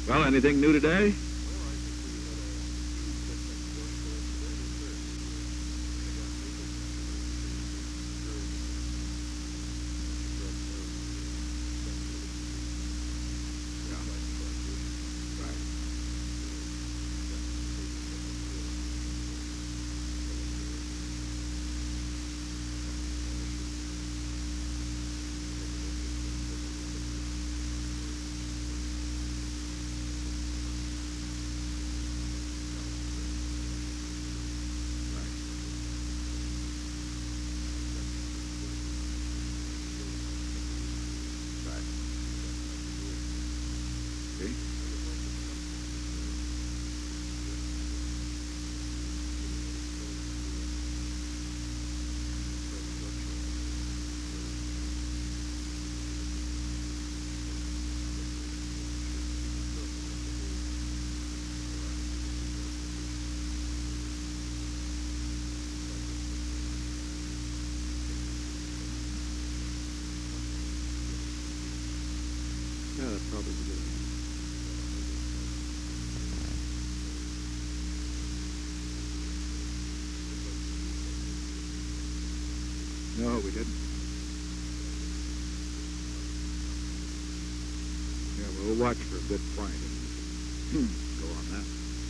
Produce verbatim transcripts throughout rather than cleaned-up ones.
Well, anything new today? Yeah, that's probably good. No, we didn't. Yeah, we'll watch for a good point and go on that.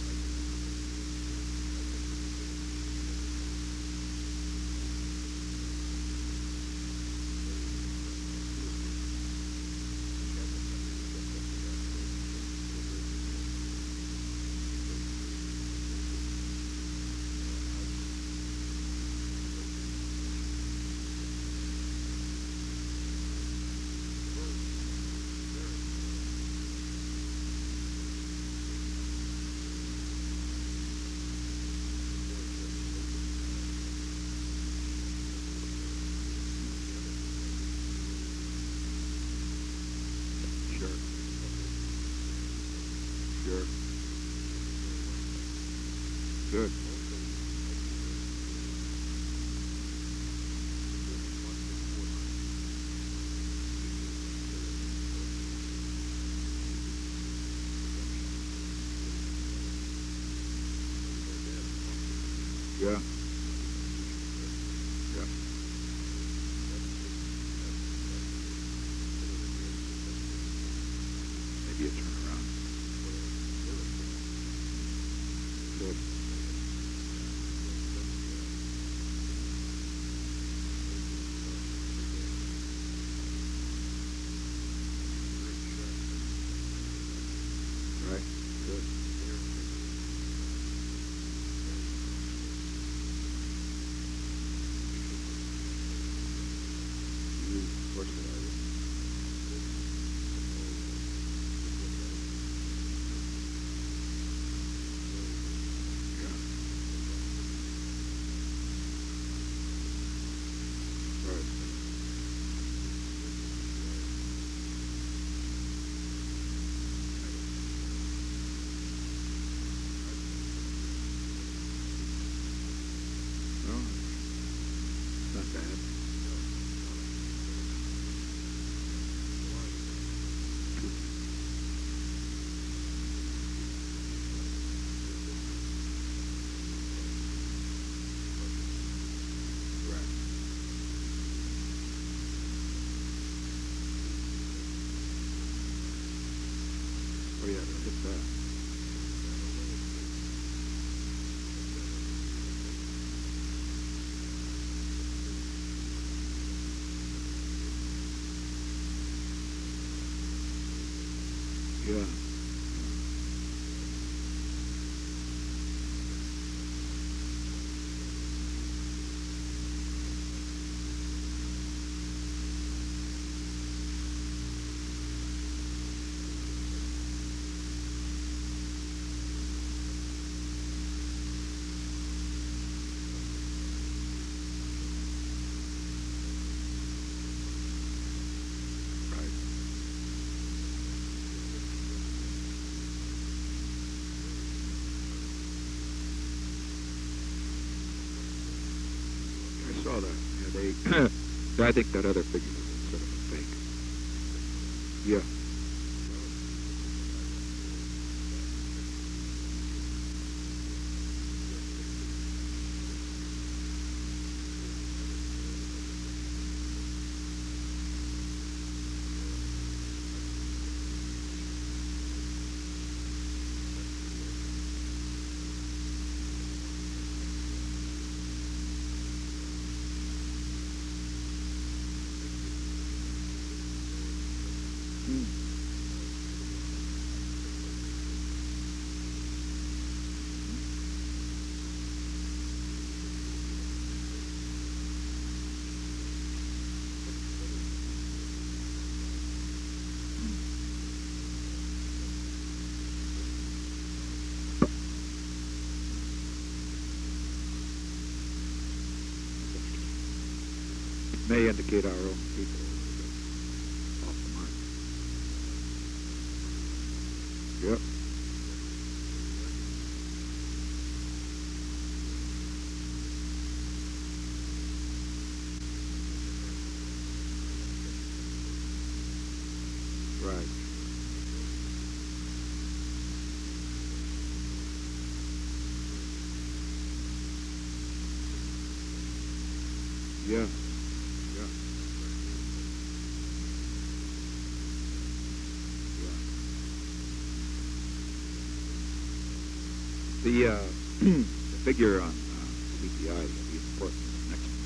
Sure. Sure. Good. Yeah. Yeah. Maybe a turnaround. Good. Right. Good. You, of course, they are. Yeah. Right. Well, not bad. Right. Oh yeah, look at that. Yeah. Right. I saw that. Yeah, they. I think that other figure was sort of a fake. Yeah. Mm. May indicate our own people off the mark. Yep. Right. Yeah. Yeah. Yeah. The uh, the figure on uh, C P I will be important next month.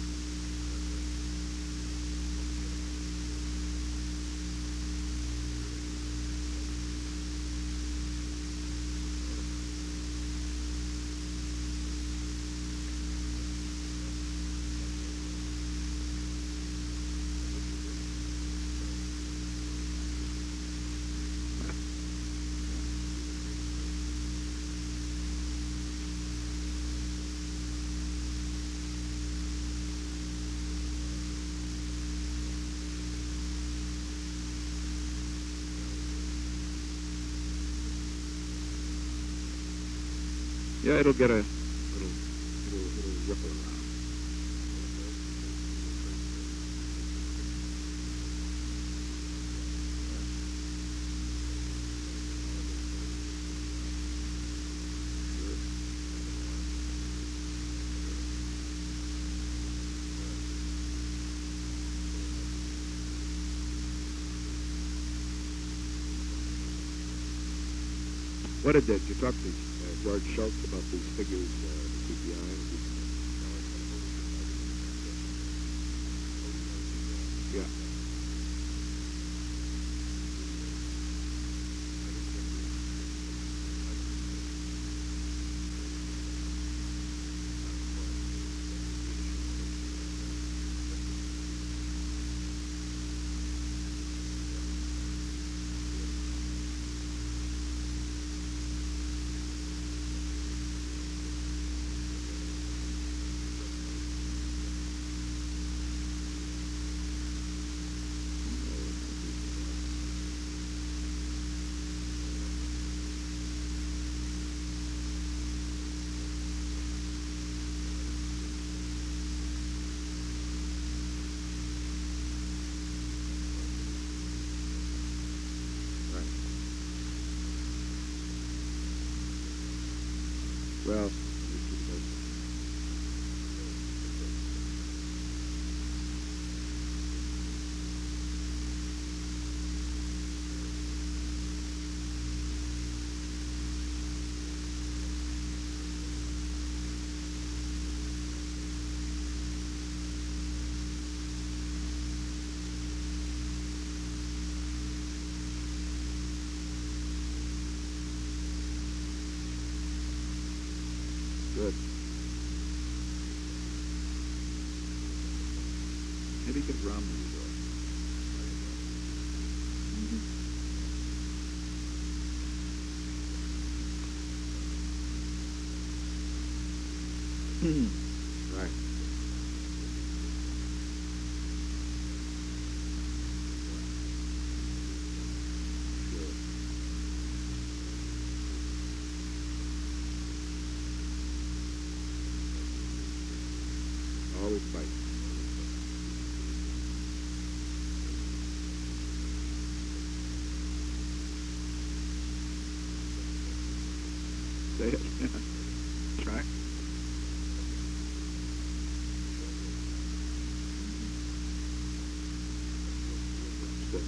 Yeah, it'll get a little, little, little ripple around. What did, did you talk to uh, George Schultz about these figures, uh, the C P I? Yeah. Right. Well, good. Maybe get Romney to do it. Mm-hmm. Right. Sure. Always fight. Say it. Try. Good.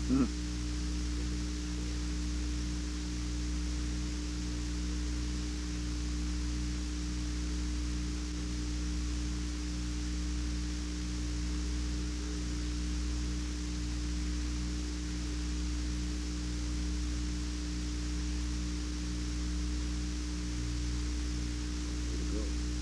Huh. Way to go.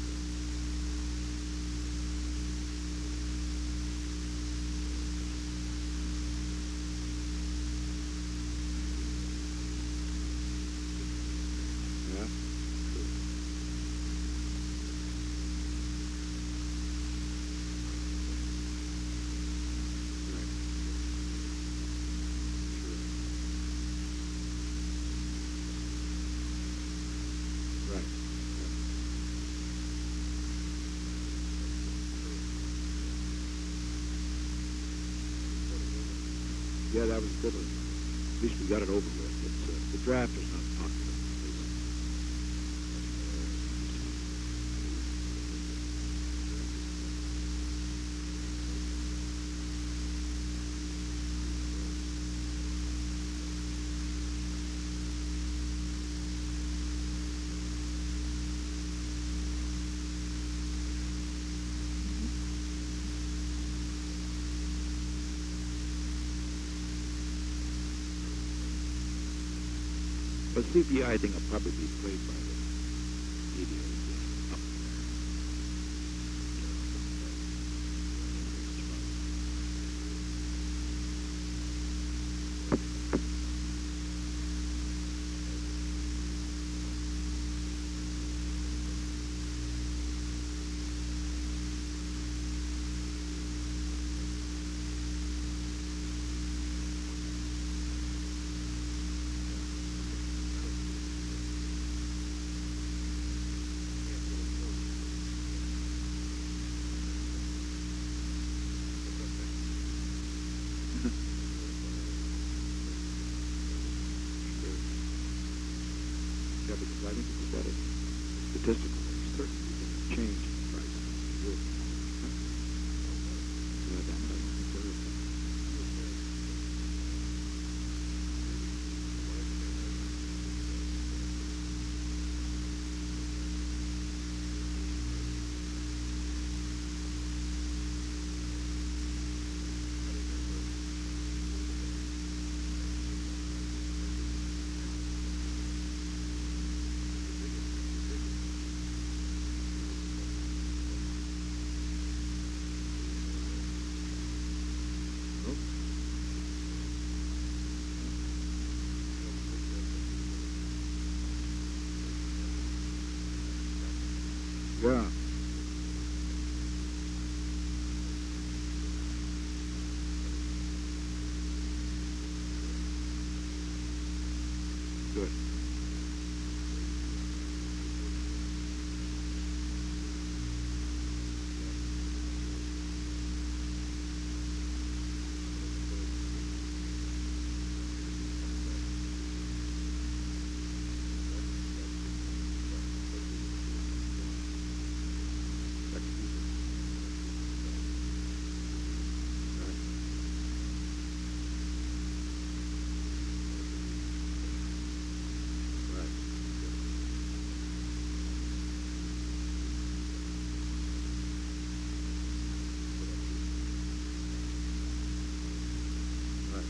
Yeah. True. Right. Sure. Right. Yeah. Yeah, that was a good one. At least we got it over with. It's, uh, the draft is not popular. But C P I, I think, will probably be played by the media again up there. Sure. Yeah, because I think if you got it statistical, there's certainly been a change in the price of the euro. Yeah, that I don't think there is. Nope. Yeah. Good. Next season. Right. Right. Right.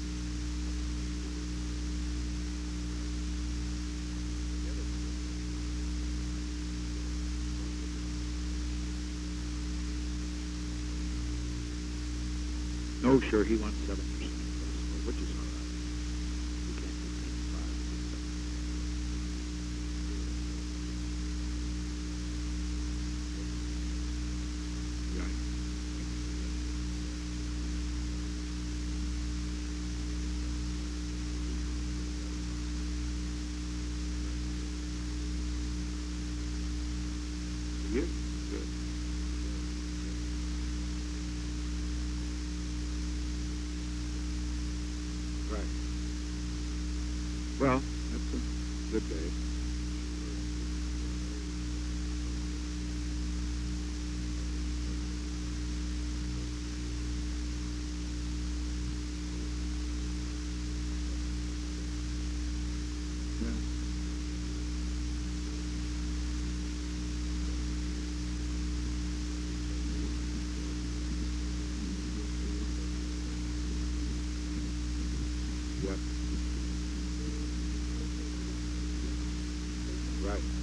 No, sure, he wants seven percent plus, which is all right. We can't do ten to five. We do seven. Right. For you? Good. Right. Well, that's a good day. Yep. Right.